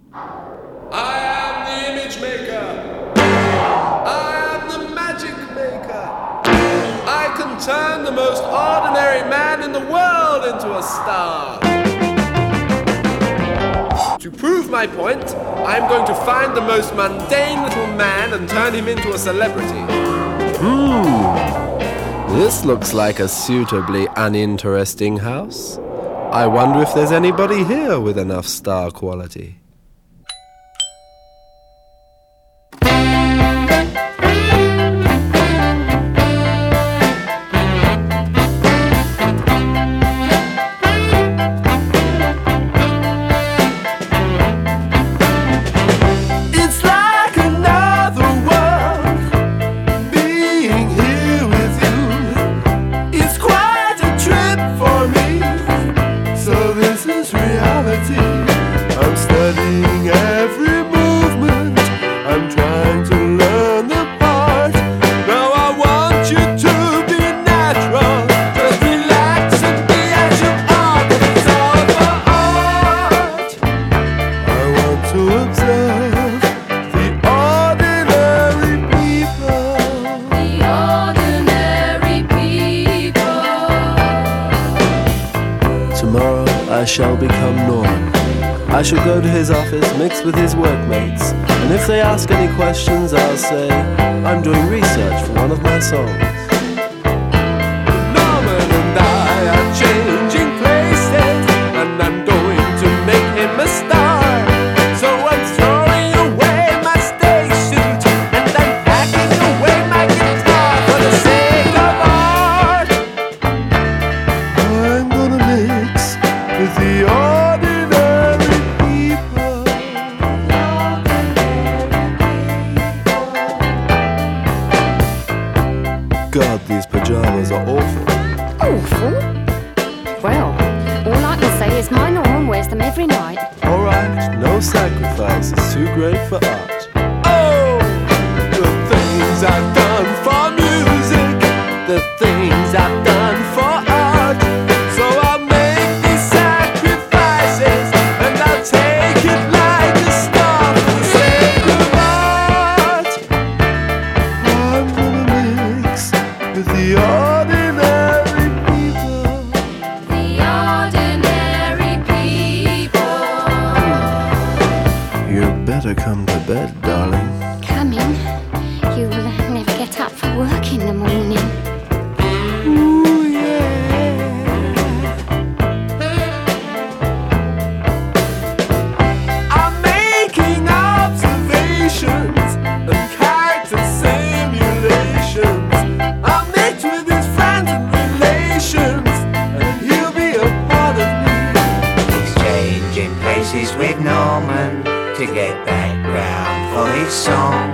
I am the image maker. I am the magic maker. I can turn the most ordinary man in the world into a star. To prove my point, I'm going to find the most mundane little man and turn him into a celebrity. This looks like a suitably uninteresting house. I wonder if there's anybody here with enough star quality. I'm studying every movement. I'm trying to learn the part. Now I want you to be natural. Just relax and be as you are. It's all for art. I want to observe the ordinary people. The ordinary people. Tomorrow I shall become Norman. I shall go to his office, mix with his workmates, and if they ask any questions, I'll say, I'm doing research for one of my songs. Norman and I are changing places, and I'm going to make him a star. So I'm throwing away my stage suit, and I'm packing away my guitar for the sake of art. I'm gonna mix with the God, these pajamas are awful. Awful? Well, all I can say is my Norman wears them every night. Alright, no sacrifice is too great for art. Oh! The things I've done for music, the things I've done for art. So I'll make these sacrifices, and I'll take it like a star for the sake of art. I'm gonna mix with the ordinary people. The ordinary people. You'd better come to bed, darling. Coming? You'll never get up for work in the morning. Ooh, yeah. I'm making observations and character simulations. I'll mix with his friends and relations, and he'll be a part of me. Exchanging places with Norman to get background for his song.